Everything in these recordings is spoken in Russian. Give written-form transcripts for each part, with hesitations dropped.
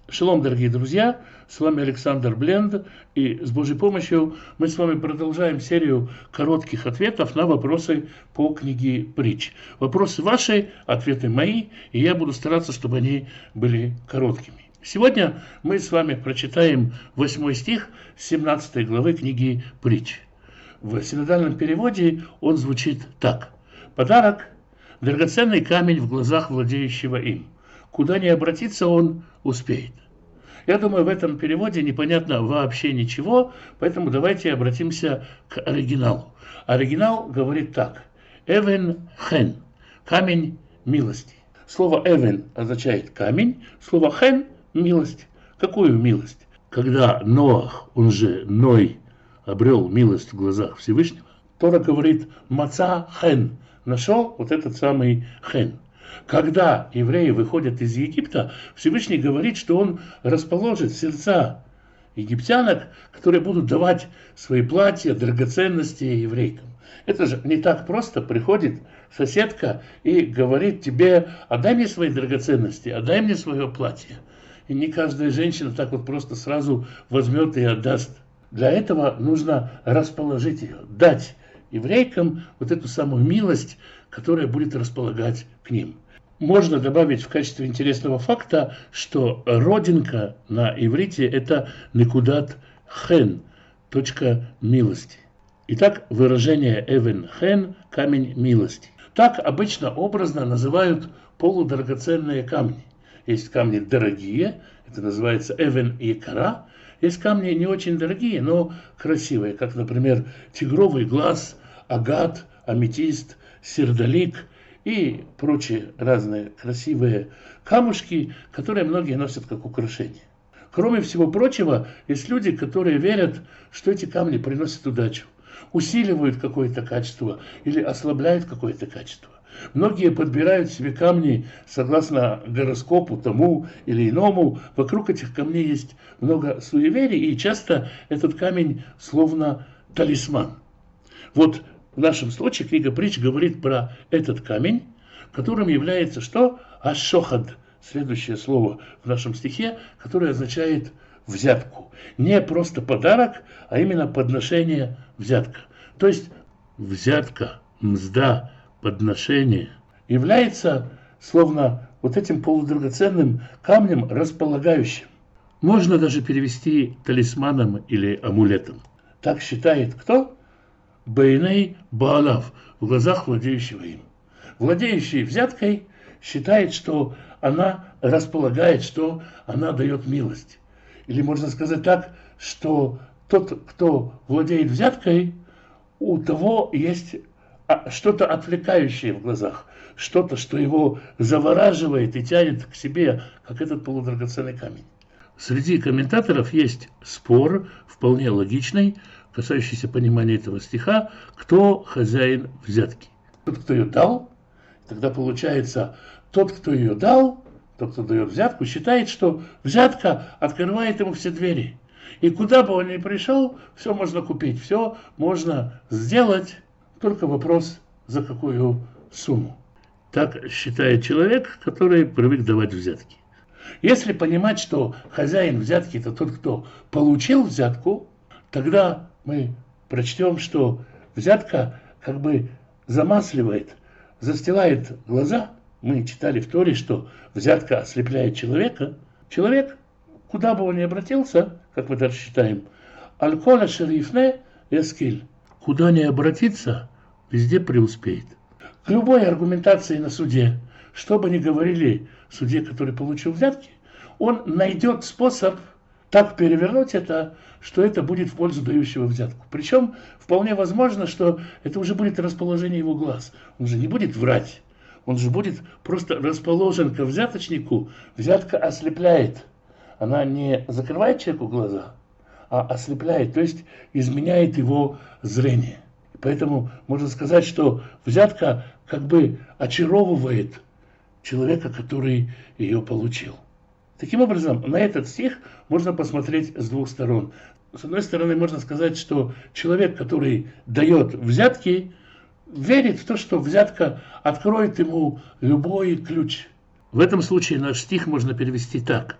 Шалом, дорогие друзья, с вами Александр Бленд, и с Божьей помощью мы с вами продолжаем серию коротких ответов на вопросы по книге Притч. Вопросы ваши, ответы мои, и я буду стараться, чтобы они были короткими. Сегодня мы с вами прочитаем 8 стих 17 главы книги Притч. В синодальном переводе он звучит так. «Подарок – драгоценный камень в глазах владеющего им. Куда ни обратиться, он успеет». Я думаю, в этом переводе непонятно вообще ничего, поэтому давайте обратимся к оригиналу. Оригинал говорит так. «Эвен хен» – камень милости. Слово «эвен» означает камень, слово «хен» – милость. Какую милость? Когда Ноах, он же Ной, обрел милость в глазах Всевышнего, Тора говорит «маца хен» – нашел вот этот самый хен. Когда евреи выходят из Египта, Всевышний говорит, что он расположит сердца египтянок, которые будут давать свои платья, драгоценности еврейкам. Это же не так просто. Приходит соседка и говорит тебе: отдай мне свои драгоценности, отдай мне свое платье. И не каждая женщина так вот просто сразу возьмет и отдаст. Для этого нужно расположить ее, дать еврейкам вот эту самую милость, которая будет располагать к ним. Можно добавить в качестве интересного факта, что родинка на иврите – это некудат хен, точка милости. Итак, выражение эвен хен – камень милости. Так обычно образно называют полудрагоценные камни. Есть камни дорогие, это называется эвен якара. Есть камни не очень дорогие, но красивые, как, например, тигровый глаз, агат, аметист, сердолик и прочие разные красивые камушки, которые многие носят как украшение. Кроме всего прочего, есть люди, которые верят, что эти камни приносят удачу, усиливают какое-то качество или ослабляют какое-то качество. Многие подбирают себе камни согласно гороскопу тому или иному. Вокруг этих камней есть много суеверий, и часто этот камень словно талисман. Вот в нашем случае книга Притч говорит про этот камень, которым является что? Аш-шохад. Следующее слово в нашем стихе, которое означает взятку. Не просто подарок, а именно подношение взятка. То есть взятка, мзда, подношение является словно вот этим полудрагоценным камнем располагающим. Можно даже перевести талисманом или амулетом. Так считает кто? Бейней Баалав, в глазах владеющего им. Владеющий взяткой считает, что она располагает, что она дает милость. Или можно сказать так, что тот, кто владеет взяткой, у того есть что-то отвлекающее в глазах, что-то, что его завораживает и тянет к себе, как этот полудрагоценный камень. Среди комментаторов есть спор, вполне логичный, касающийся понимания этого стиха, кто хозяин взятки. Тот, кто ее дал, тогда получается, тот, кто ее дал, тот, кто дает взятку, считает, что взятка открывает ему все двери. И куда бы он ни пришел, все можно купить, все можно сделать, только вопрос, за какую сумму. Так считает человек, который привык давать взятки. Если понимать, что хозяин взятки – это тот, кто получил взятку, тогда мы прочтем, что взятка как бы замасливает, застилает глаза. Мы читали в Торе, что взятка ослепляет человека. Человек, куда бы он ни обратился, как мы дальше читаем, аль-кола шерифне яскиль. Куда ни обратиться, везде преуспеет. К любой аргументации на суде, что бы ни говорили судье, который получил взятки, он найдет способ так перевернуть это, что это будет в пользу дающего взятку. Причем вполне возможно, что это уже будет расположение его глаз. Он же не будет врать. Он же будет просто расположен ко взяточнику. Взятка ослепляет. Она не закрывает человеку глаза, а ослепляет, то есть изменяет его зрение. Поэтому можно сказать, что взятка как бы очаровывает человека, который ее получил. Таким образом, на этот стих можно посмотреть с двух сторон. С одной стороны, можно сказать, что человек, который дает взятки, верит в то, что взятка откроет ему любой ключ. В этом случае наш стих можно перевести так.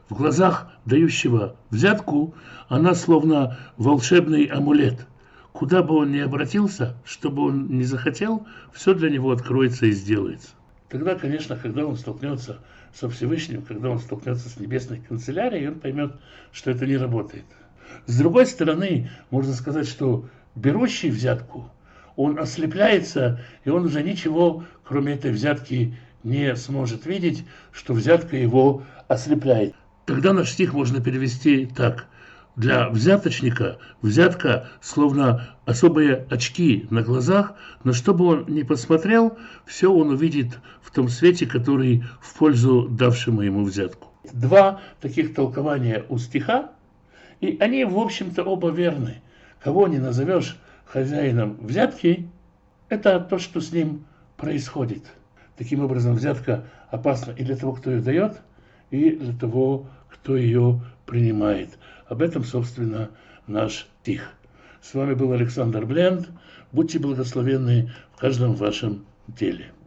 В глазах дающего взятку она словно волшебный амулет. Куда бы он ни обратился, что бы он ни захотел, все для него откроется и сделается. Тогда, конечно, когда он столкнется со Всевышним, когда он столкнется с небесной канцелярией, он поймет, что это не работает. С другой стороны, можно сказать, что берущий взятку, он ослепляется, и он уже ничего, кроме этой взятки, не сможет видеть, что взятка его ослепляет. Тогда наш стих можно перевести так. Для взяточника взятка словно особые очки на глазах, но что бы он ни посмотрел, все он увидит в том свете, который в пользу давшему ему взятку. Два таких толкования у стиха, и они, в общем-то, оба верны. Кого не назовешь хозяином взятки, это то, что с ним происходит. Таким образом, взятка опасна и для того, кто ее дает, и для того, кто ее принимает. Об этом, собственно, наш стих. С вами был Александр Бленд. Будьте благословенны в каждом вашем деле.